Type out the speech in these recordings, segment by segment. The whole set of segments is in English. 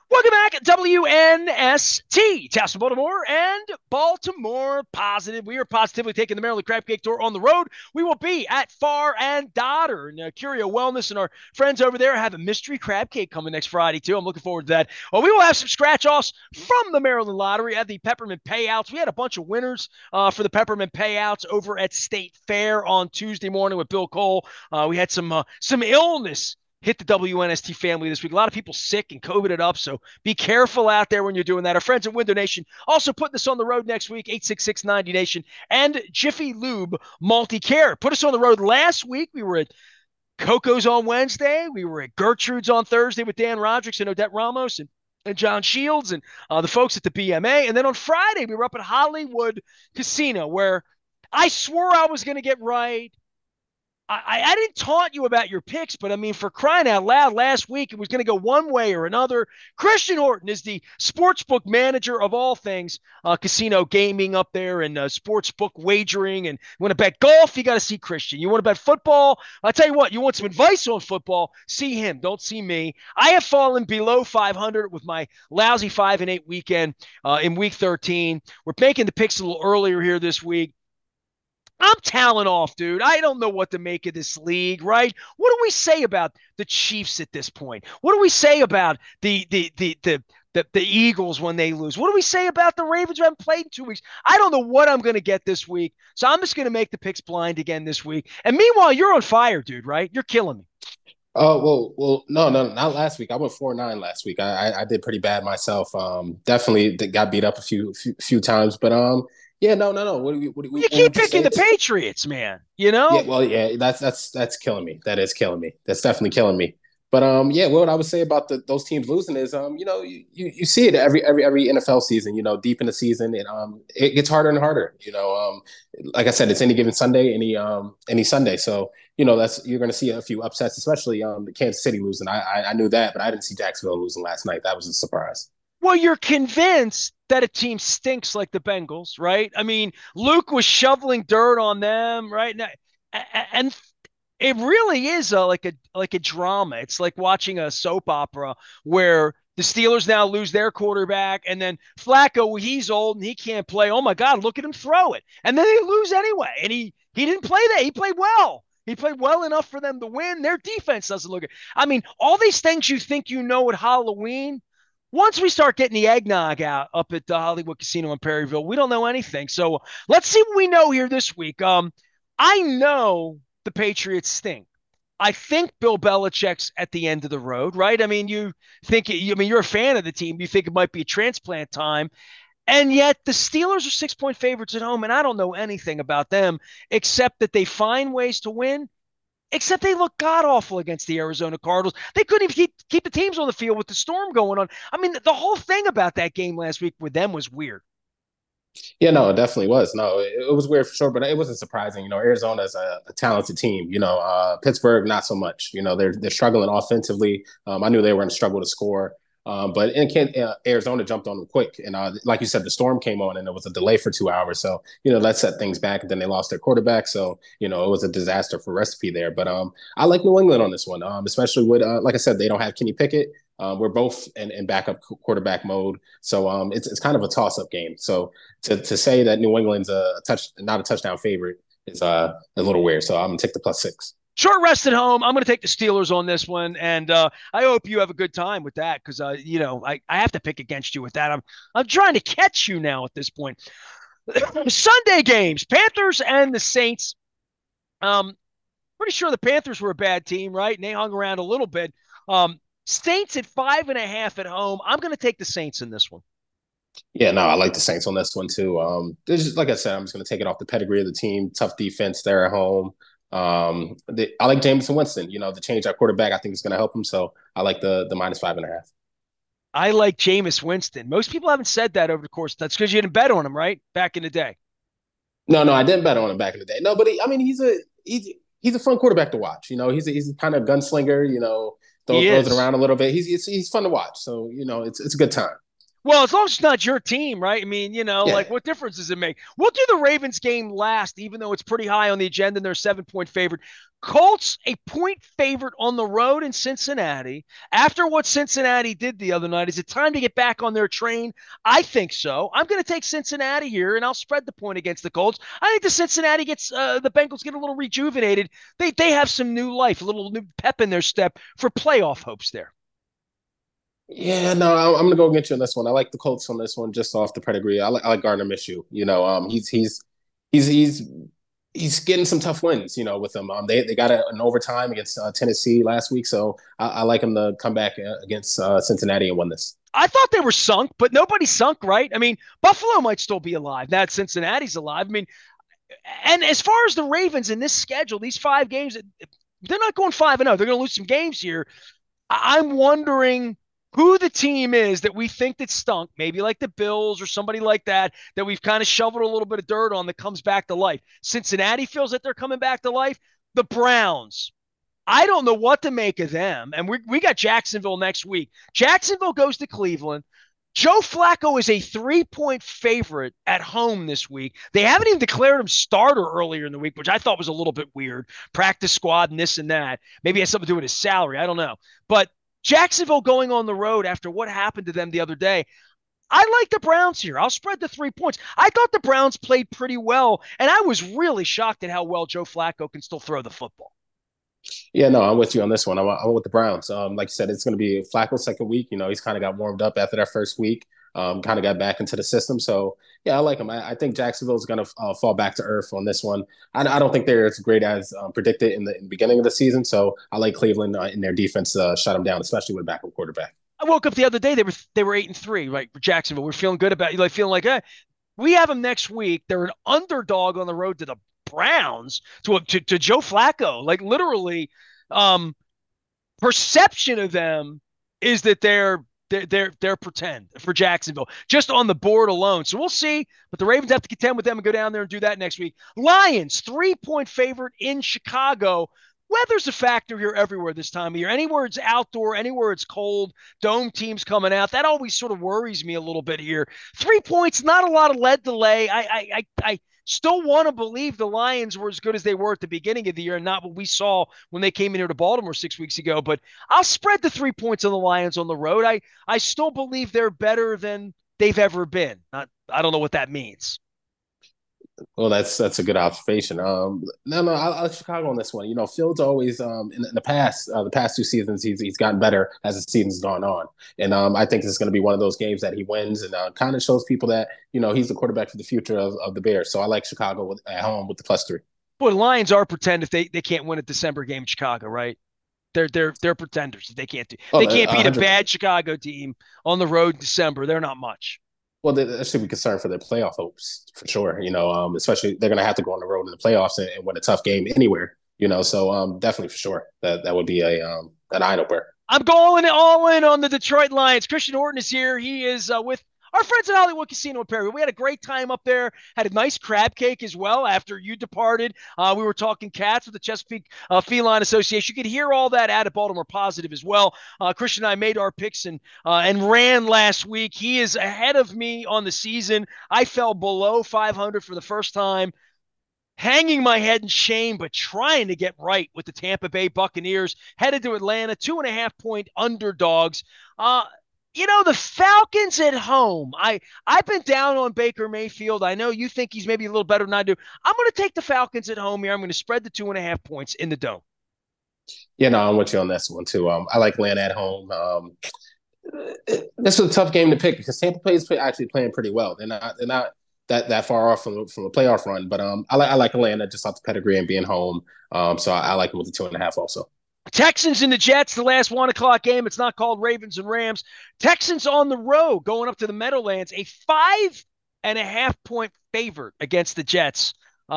Welcome back, WNST, Towson, Baltimore, and Baltimore Positive. We are positively taking the Maryland Crab Cake Tour on the road. We will be at Far and Dodder and Curio Wellness, and our friends over there have a mystery crab cake coming next Friday, too. I'm looking forward to that. Well, we will have some scratch-offs from the Maryland Lottery at the Peppermint Payouts. We had a bunch of winners for the Peppermint Payouts over at State Fair on Tuesday morning with Bill Cole. We had some illness hit the WNST family this week. A lot of people sick and COVIDed up, so be careful out there when you're doing that. Our friends at Window Nation also putting us on the road next week, 86690 Nation, and Jiffy Lube Multi-Care. Put us on the road last week. We were at Coco's on Wednesday. We were at Gertrude's on Thursday with Dan Rodricks and Odette Ramos and John Shields and the folks at the BMA. And then on Friday, we were up at Hollywood Casino, where I swore I was going to get right. I didn't taunt you about your picks, but I mean, for crying out loud, last week it was going to go one way or another. Christian Horton is the sportsbook manager of all things casino gaming up there and sportsbook wagering. And you want to bet golf, you got to see Christian. You want to bet football, I'll tell you what, you want some advice on football, see him, don't see me. I have fallen below 500 with my lousy 5-8 weekend in week 13. We're making the picks a little earlier here this week. I'm talent off, dude. I don't know what to make of this league, right? What do we say about the Chiefs at this point? What do we say about the Eagles when they lose? What do we say about the Ravens who haven't played in 2 weeks? I don't know what I'm going to get this week, so I'm just going to make the picks blind again this week. And meanwhile, you're on fire, dude, right? You're killing me. Oh well, no, not last week. I went 4-9 last week. I did pretty bad myself. Definitely got beat up a few times, but yeah, no. You What keep would you picking say? the Patriots, man. Yeah, well, yeah, that's killing me. That is killing me. That's definitely killing me. But yeah, what I would say about those teams losing is you see it every NFL season. Deep in the season, it gets harder and harder. Like I said, it's any given Sunday, any Sunday. So that's you're going to see a few upsets, especially the Kansas City losing. I knew that, but I didn't see Jacksonville losing last night. That was a surprise. Well, you're convinced that a team stinks like the Bengals, right? I mean, Luke was shoveling dirt on them, right? And it really is like a drama. It's like watching a soap opera where the Steelers now lose their quarterback, and then Flacco, he's old and he can't play. Oh my God, look at him throw it, and then they lose anyway. And he didn't play that. He played well. He played well enough for them to win. Their defense doesn't look good. I mean, all these things you think you know at Halloween, once we start getting the eggnog out up at the Hollywood Casino in Perryville, we don't know anything. So let's see what we know here this week. I know the Patriots stink. I think Bill Belichick's at the end of the road, right? I mean, you're a fan of the team. You think it might be a transplant time. And yet the Steelers are 6-point favorites at home, and I don't know anything about them except that they find ways to win, except they look god awful against the Arizona Cardinals. They couldn't even keep the teams on the field with the storm going on. I mean, the whole thing about that game last week with them was weird. Yeah, no, it definitely was. No, it was weird for sure, but it wasn't surprising. Arizona's a talented team. Pittsburgh not so much. They're struggling offensively. I knew they were going to struggle to score. But Arizona jumped on them quick, and like you said, the storm came on, and there was a delay for 2 hours. So that set things back. And then they lost their quarterback, so it was a disaster for recipe there. But I like New England on this one, especially with like I said, they don't have Kenny Pickett. We're both in backup quarterback mode, so it's kind of a toss up game. So to say that New England's not a touchdown favorite is a little weird. So I'm gonna take the +6. Short rest at home. I'm going to take the Steelers on this one, and I hope you have a good time with that because I have to pick against you with that. I'm trying to catch you now at this point. Sunday games: Panthers and the Saints. Um, Pretty sure the Panthers were a bad team, right? And they hung around a little bit. Saints at 5.5 at home. I'm going to take the Saints in this one. Yeah, no, I like the Saints on this one too. This is like I said, I'm just going to take it off the pedigree of the team. Tough defense there at home. I like Jameson Winston. The change at quarterback, I think is going to help him. So I like the -5.5. I like Jameis Winston. Most people haven't said that over the course. That's because you didn't bet on him, right? Back in the day. No, I didn't bet on him back in the day. No, but I mean, he's a fun quarterback to watch. He's a kind of gunslinger. He Throws it is. around a little bit. He's fun to watch. So it's a good time. Well, as long as it's not your team, right? I mean, like Yeah. what difference does it make? We'll do the Ravens game last, even though it's pretty high on the agenda and they're 7-point favorite. Colts, a point favorite on the road in Cincinnati. After what Cincinnati did the other night, is it time to get back on their train? I think so. I'm going to take Cincinnati here, and I'll spread the point against the Colts. I think the Bengals get a little rejuvenated. They have some new life, a little new pep in their step for playoff hopes there. Yeah, no, I'm gonna go against you on this one. I like the Colts on this one just off the pedigree. I like Gardner Minshew. He's he's he's getting some tough wins. With them. They got an overtime against Tennessee last week, so I like him to come back against Cincinnati and win this. I thought they were sunk, but nobody's sunk, right? I mean, Buffalo might still be alive. Now Cincinnati's alive. I mean, and as far as the Ravens in this schedule, these 5 games, they're not going 5-0. They're going to lose some games here. I'm wondering who the team is that we think that stunk, maybe like the Bills or somebody like that, that we've kind of shoveled a little bit of dirt on that comes back to life. Cincinnati feels that they're coming back to life. The Browns, I don't know what to make of them. And we got Jacksonville next week. Jacksonville goes to Cleveland. Joe Flacco is a 3-point favorite at home this week. They haven't even declared him starter earlier in the week, which I thought was a little bit weird. Practice squad and this and that. Maybe it has something to do with his salary. I don't know. But Jacksonville going on the road after what happened to them the other day. I like the Browns here. I'll spread the 3 points. I thought the Browns played pretty well, and I was really shocked at how well Joe Flacco can still throw the football. Yeah, no, I'm with you on this one. I'm with the Browns. Like you said, it's going to be Flacco's second week. He's kind of got warmed up after that first week. Kind of got back into the system. So yeah, I like him. I think Jacksonville is going to fall back to earth on this one. I don't think they're as great as predicted in the beginning of the season. So I like Cleveland in their defense shut them down, especially with a backup quarterback. I woke up the other day. They were 8-3, right? For Jacksonville, we're feeling good about you, like feeling like, we have them next week. They're an underdog on the road to the Browns to Joe Flacco. Like literally, um, perception of them is that they're pretend for Jacksonville just on the board alone. So we'll see. But the Ravens have to contend with them and go down there and do that next week. Lions 3-point favorite in Chicago. Weather's a factor here everywhere this time of year. Anywhere it's outdoor, anywhere it's cold, dome teams coming out. That always sort of worries me a little bit here. 3 points, not a lot of lead delay. I still want to believe the Lions were as good as they were at the beginning of the year and not what we saw when they came in here to Baltimore 6 weeks ago. But I'll spread the 3 points on the Lions on the road. I still believe they're better than they've ever been. I don't know what that means. Well, that's a good observation. No, I like Chicago on this one. Fields always in the past 2 seasons, he's gotten better as the season's gone on, and I think this is going to be one of those games that he wins and kind of shows people that he's the quarterback for the future of the Bears. So I like Chicago at home with the +3. Boy, the Lions are pretend if they can't win a December game in Chicago, right? They're pretenders. Oh, They can't beat a 100. bad Chicago team on the road in December. They're not much. Well, they should be concerned for their playoff hopes for sure. Especially they're going to have to go on the road in the playoffs and win a tough game anywhere. So definitely for sure that would be an eye opener. I'm going all in on the Detroit Lions. Christian Horton is here. He is with our friends at Hollywood Casino in Perry. We had a great time up there. Had a nice crab cake as well after you departed. We were talking cats with the Chesapeake Feline Association. You could hear all that at Baltimore Positive as well. Christian and I made our picks and ran last week. He is ahead of me on the season. I fell below 500 for the first time, hanging my head in shame, but trying to get right with the Tampa Bay Buccaneers, headed to Atlanta, 2.5-point underdogs. The Falcons at home. I've been down on Baker Mayfield. I know you think he's maybe a little better than I do. I'm going to take the Falcons at home here. I'm going to spread the 2.5 points in the dome. Yeah, no, I'm with you on this one too. I like Atlanta at home. This is a tough game to pick because Tampa Bay is actually playing pretty well. They're not that far off from a playoff run, but I like Atlanta just off the pedigree and being home. So I like them with the 2.5 also. Texans and the Jets, the last 1 o'clock game. It's not called Ravens and Rams. Texans on the road going up to the Meadowlands, a 5.5-point favorite against the Jets.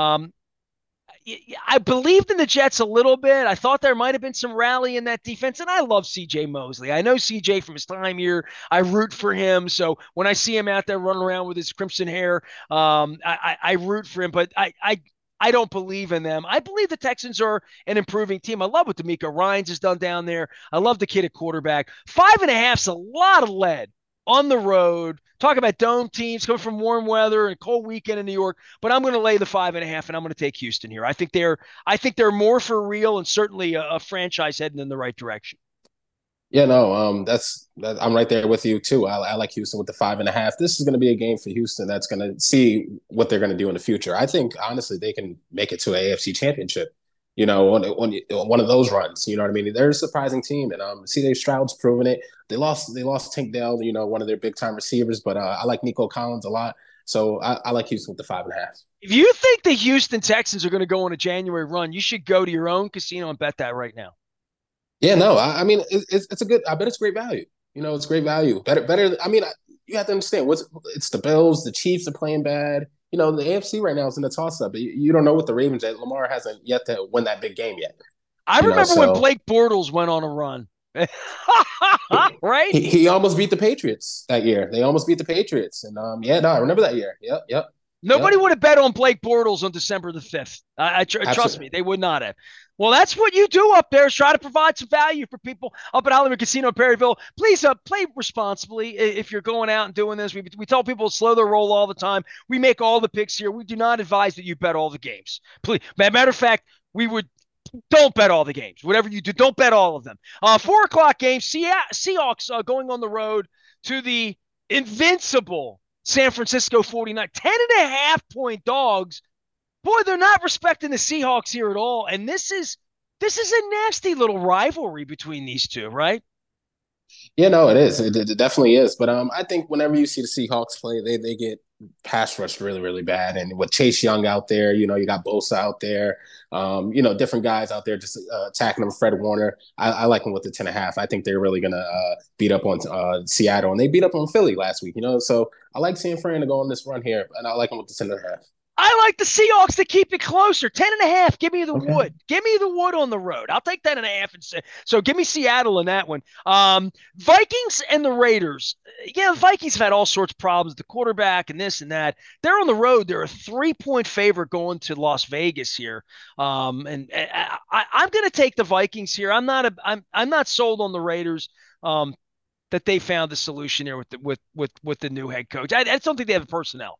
I believed in the Jets a little bit. I thought there might have been some rally in that defense, and I love C.J. Mosley. I know C.J. from his time here. I root for him. So when I see him out there running around with his crimson hair, I root for him. But I don't believe in them. I believe the Texans are an improving team. I love what DeMeco Ryans has done down there. I love the kid at quarterback. 5.5's a lot of lead on the road. Talk about dome teams coming from warm weather and cold weekend in New York, but I'm going to lay the 5.5, and I'm going to take Houston here. I think they're more for real, and certainly a franchise heading in the right direction. Yeah, no, I'm right there with you too. I like Houston with the 5.5. This is going to be a game for Houston that's going to see what they're going to do in the future. I think honestly they can make it to an AFC Championship. On one of those runs. You know what I mean? They're a surprising team, and C.J. Stroud's proven it. They lost Tank Dell, one of their big time receivers, but I like Nico Collins a lot. So I like Houston with the 5.5. If you think the Houston Texans are going to go on a January run, you should go to your own casino and bet that right now. Yeah, no, I mean it's a good. I bet it's great value. It's great value. Better. I mean, you have to understand it's the Bills. The Chiefs are playing bad. The AFC right now is in the toss up. You don't know what the Ravens. Lamar hasn't yet to win that big game yet. I remember when So Blake Bortles went on a run. Right? he almost beat the Patriots that year. They almost beat the Patriots, and yeah, no, I remember that year. Yep, yep, Nobody yep. would have bet on Blake Bortles on December the 5th. Trust me, Absolutely. they would not have. Well, that's what you do up there is try to provide some value for people up at Hollywood Casino in Perryville. Please play responsibly if you're going out and doing this. We tell people to slow their roll all the time. We make all the picks here. We do not advise that you bet all the games. Please. Matter of fact, we would don't bet all the games. Whatever you do, don't bet all of them. 4 o'clock game, Seahawks going on the road to the invincible San Francisco 49. 10.5 point dogs. Boy, they're not respecting the Seahawks here at all. And this is a nasty little rivalry between these two, right? Yeah, no, it is. It definitely is. But I think whenever you see the Seahawks play, they get pass rushed really, really bad. And with Chase Young out there, you got Bosa out there, different guys out there just attacking them. Fred Warner, I like them with the 10.5. I think they're really gonna beat up on Seattle, and they beat up on Philly last week. So I like seeing Fran to go on this run here, and I like them with the 10.5. I like the Seahawks to keep it closer. 10.5. Give me the Okay. wood. Give me the wood on the road. I'll take 10.5. So give me Seattle in that one. Vikings and the Raiders. Yeah, the Vikings have had all sorts of problems. The quarterback and this and that. They're on the road. They're a 3 point favorite going to Las Vegas here. I'm going to take the Vikings here. I'm not sold on the Raiders. That they found the solution here with the new head coach. I just don't think they have the personnel.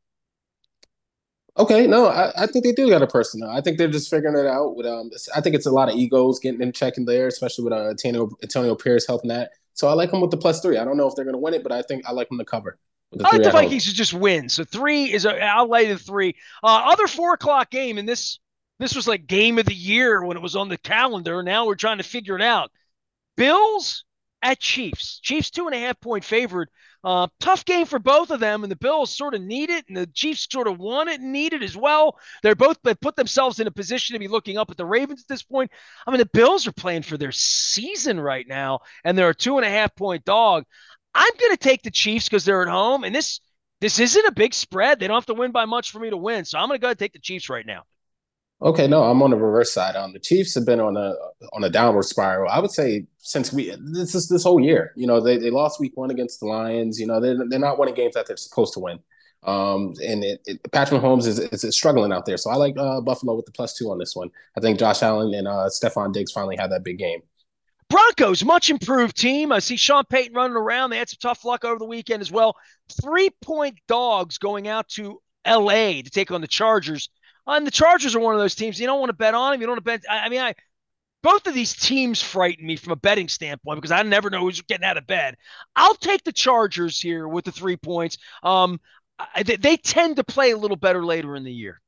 Okay, no, I think they do got a personnel. I think they're just figuring it out. I think it's a lot of egos getting in check in there, especially with Antonio Pierce helping that. So I like them with the +3. I don't know if they're going to win it, but I think I like them to cover with the I like three the at home. Vikings to just win. So I'll lay the 3. Other 4 o'clock game, and this was like game of the year when it was on the calendar. Now we're trying to figure it out. Bills at Chiefs. Chiefs 2.5 point favorite. Tough game for both of them, and the Bills sort of need it, and the Chiefs sort of want it and need it as well. They're both put themselves in a position to be looking up at the Ravens at this point. I mean, the Bills are playing for their season right now, and they're a 2.5 point dog. I'm going to take the Chiefs because they're at home, and this isn't a big spread. They don't have to win by much for me to win, so I'm going to go ahead and take the Chiefs right now. Okay, no, I'm on the reverse side. The Chiefs have been on a downward spiral. I would say since this whole year. They lost week 1 against the Lions. They're not winning games that they're supposed to win. And Patrick Mahomes is struggling out there. So I like Buffalo with the +2 on this one. I think Josh Allen and Stephon Diggs finally had that big game. Broncos, much improved team. I see Sean Payton running around. They had some tough luck over the weekend as well. 3 point dogs going out to LA to take on the Chargers. And the Chargers are one of those teams you don't want to bet on them. You don't want to bet. Both of these teams frighten me from a betting standpoint because I never know who's getting out of bed. I'll take the Chargers here with the 3 points. They tend to play a little better later in the year.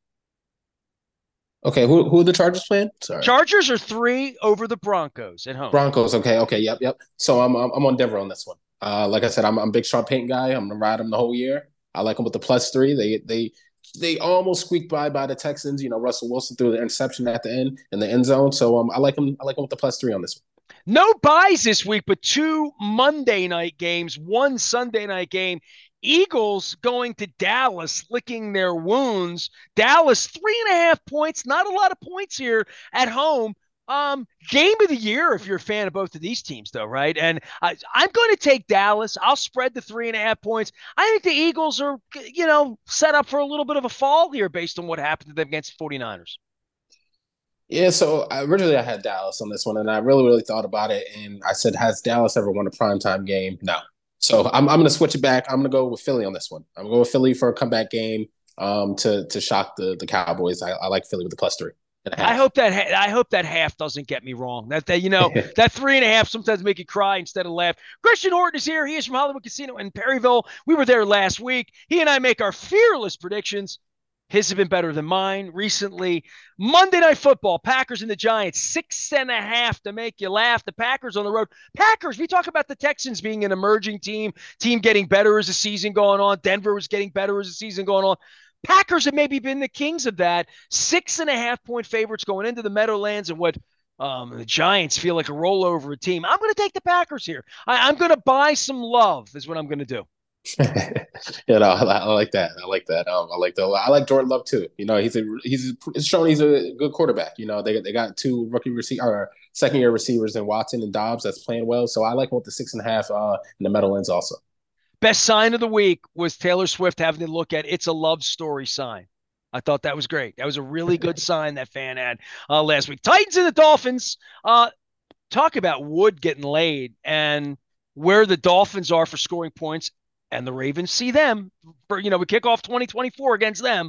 Okay, who are the Chargers playing? Sorry. Chargers are 3 over the Broncos at home. Broncos. Okay, yep. So I'm on Denver on this one. Like I said, I'm a big Sean Payton guy. I'm gonna ride him the whole year. I like him with the +3. They almost squeaked by the Texans. Russell Wilson threw the interception at the end in the end zone. So I like him. I like him with the +3 on this one. No buys this week, but 2 Monday night games, 1 Sunday night game. Eagles going to Dallas, licking their wounds. Dallas, 3.5 points. Not a lot of points here at home. Game of the year if you're a fan of both of these teams, though, right? And I'm going to take Dallas. I'll spread the 3.5 points. I think the Eagles are, set up for a little bit of a fall here based on what happened to them against the 49ers. Yeah, so originally I had Dallas on this one, and I really, really thought about it. And I said, has Dallas ever won a primetime game? No. So I'm going to switch it back. I'm going to go with Philly on this one. I'm going to go with Philly for a comeback game to shock the Cowboys. I like Philly with the +3.5. I hope that half doesn't get me wrong. That that 3.5 sometimes make you cry instead of laugh. Christian Horton is here. He is from Hollywood Casino in Perryville. We were there last week. He and I make our fearless predictions. His have been better than mine recently. Monday Night Football, Packers and the Giants, 6.5 to make you laugh. The Packers on the road. Packers, we talk about the Texans being an emerging team getting better as the season going on. Denver was getting better as the season going on. Packers have maybe been the kings of that. 6.5 point favorites going into the Meadowlands, and what the Giants feel like a rollover team. I'm going to take the Packers here. I'm going to buy some love, is what I'm going to do. I like that. I like that. I like Jordan Love too. It's shown he's a good quarterback. They got two rookie receiver or second year receivers in Watson and Dobbs that's playing well. So I like him with the 6.5 in the Meadowlands also. Best sign of the week was Taylor Swift having to look at "It's a Love Story" sign. I thought that was great. That was a really good sign that fan had last week. Titans and the Dolphins. Talk about wood getting laid and where the Dolphins are for scoring points, and the Ravens see them. We kick off 2024 against them.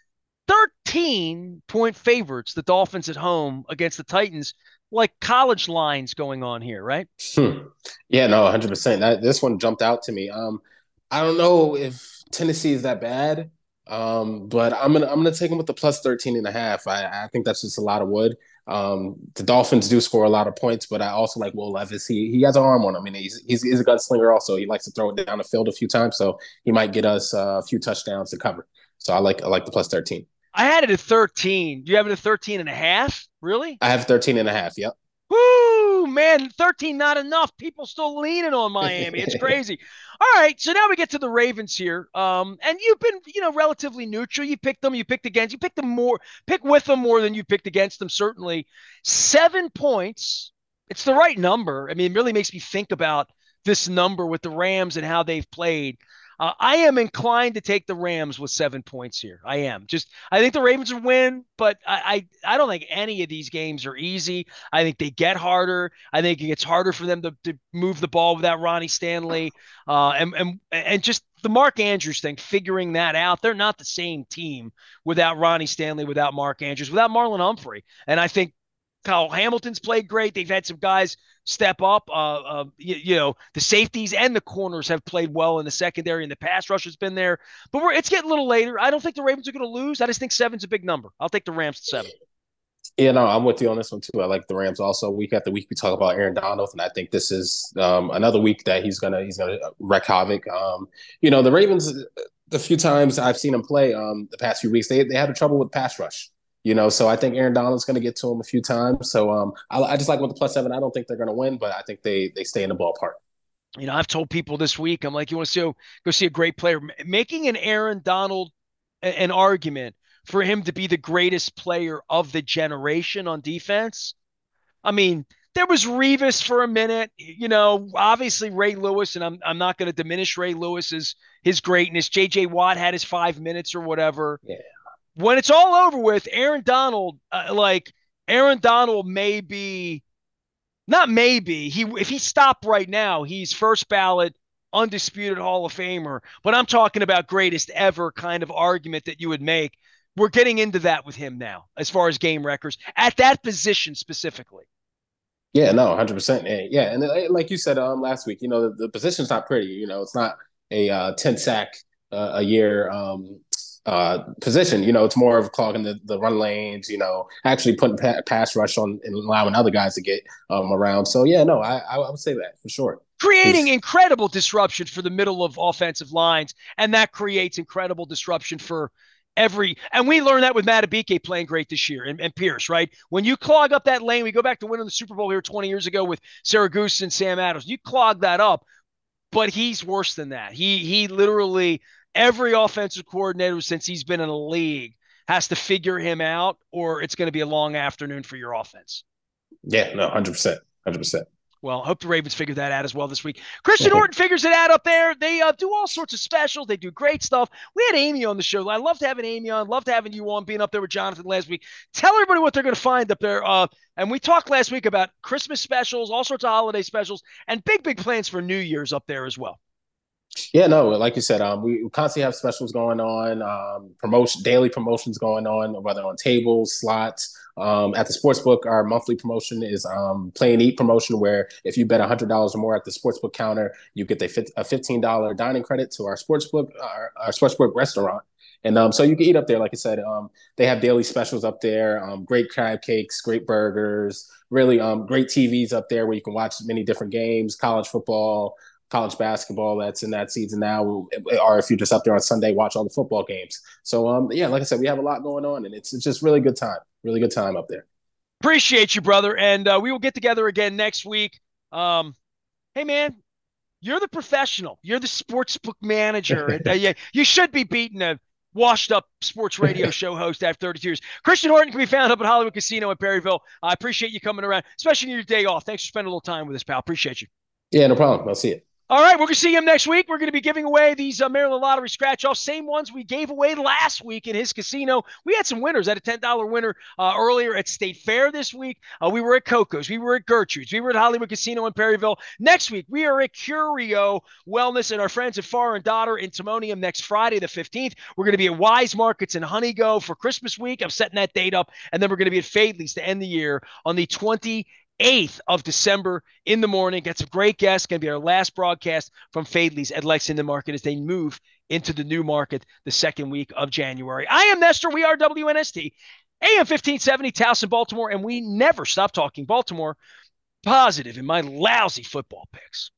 13-point favorites, the Dolphins at home against the Titans. Like college lines going on here, right? Yeah, no, 100%. This one jumped out to me. I don't know if Tennessee is that bad, but I'm gonna take them with the +13.5. I think that's just a lot of wood. The Dolphins do score a lot of points, but I also like Will Levis. He has an arm on him, and he's a gunslinger. Also, he likes to throw it down the field a few times, so he might get us a few touchdowns to cover. So I like the +13. I had it at 13. Do you have it at 13.5? Really? I have 13.5. Yep. Woo, man, 13 not enough. People still leaning on Miami. It's crazy. All right, so now we get to the Ravens here. And you've been, relatively neutral. You picked them, you picked against, you picked them more, pick with them more than you picked against them, certainly. 7 points. It's the right number. I mean, it really makes me think about this number with the Rams and how they've played. I am inclined to take the Rams with 7 points here. I am. I think the Ravens will win, but I don't think any of these games are easy. I think they get harder. I think it gets harder for them to move the ball without Ronnie Stanley. And just the Mark Andrews thing, figuring that out. They're not the same team without Ronnie Stanley, without Mark Andrews, without Marlon Humphrey. And I think Kyle Hamilton's played great. They've had some guys step up. The safeties and the corners have played well in the secondary, and the pass rush has been there. But it's getting a little later. I don't think the Ravens are going to lose. I just think 7's a big number. I'll take the Rams to 7. Yeah, no, I'm with you on this one too. I like the Rams also. Week after week, we talk about Aaron Donald, and I think this is another week that he's gonna wreak havoc. The Ravens. The few times I've seen him play the past few weeks, they had trouble with pass rush. So I think Aaron Donald's going to get to him a few times. So I just like with the +7. I don't think they're going to win, but I think they stay in the ballpark. I've told people this week, I'm like, you want to go see a great player, making an Aaron Donald an argument for him to be the greatest player of the generation on defense. I mean, there was Revis for a minute, obviously Ray Lewis, and I'm not going to diminish Ray Lewis's his greatness. JJ Watt had his 5 minutes or whatever. Yeah. When it's all over with, Aaron Donald, Aaron Donald may be, not maybe, if he stopped right now, he's first ballot, undisputed Hall of Famer. But I'm talking about greatest ever kind of argument that you would make. We're getting into that with him now, as far as game records, at that position specifically. Yeah, no, 100%. Yeah, and like you said last week, the position's not pretty. It's not a 10 sack a year position. It's more of clogging the run lanes, actually putting pass rush on and allowing other guys to get around. So, yeah, no, I would say that for sure. Creating incredible disruption for the middle of offensive lines, and that creates incredible disruption for and we learned that with Matabike playing great this year and Pierce, right? When you clog up that lane, we go back to winning the Super Bowl here 20 years ago with Saragusa and Sam Adams. You clog that up, but he's worse than that. He literally, every offensive coordinator since he's been in the league has to figure him out, or it's going to be a long afternoon for your offense. Yeah, no, 100%. 100%. Well, I hope the Ravens figure that out as well this week. Christian Horton figures it out up there. They do all sorts of specials. They do great stuff. We had Amy on the show. I loved having Amy on. Loved having you on, being up there with Jonathan last week. Tell everybody what they're going to find up there. And we talked last week about Christmas specials, all sorts of holiday specials, and big plans for New Year's up there as well. Yeah, no, like you said, we constantly have specials going on, daily promotions going on, whether on tables, slots. At the sports book, our monthly promotion is play and eat promotion, where if you bet $100 or more at the sports book counter, you get a $15 dining credit to our sports book restaurant. And so you can eat up there, like I said. They have daily specials up there, great crab cakes, great burgers, really great TVs up there where you can watch many different games, college football, college basketball that's in that season now, or if you're just up there on Sunday, watch all the football games. So yeah, like I said, we have a lot going on, and it's just really good time up there. Appreciate you, brother. And we will get together again next week. Hey, man, you're the professional. You're the sports book manager. And, yeah, you should be beating a washed up sports radio show host after 32 years. Christian Horton can be found up at Hollywood Casino in Perryville. I appreciate you coming around, especially in your day off. Thanks for spending a little time with us, pal. Appreciate you. Yeah, no problem. I'll see you. All right, we're going to see him next week. We're going to be giving away these Maryland Lottery scratch-offs, same ones we gave away last week in his casino. We had some winners. I had a $10 winner earlier at State Fair this week. We were at Coco's. We were at Gertrude's. We were at Hollywood Casino in Perryville. Next week, we are at Curio Wellness and our friends at Far and Daughter in Timonium next Friday, the 15th. We're going to be at Wise Markets in Honeygo for Christmas week. I'm setting that date up. And then we're going to be at Fadley's to end the year on the 28th of December in the morning. Got some great guests. Going to be our last broadcast from Fadley's at Lexington Market as they move into the new market the second week of January. I am Nestor. We are WNST, AM 1570, Towson, Baltimore, and we never stop talking Baltimore positive in my lousy football picks.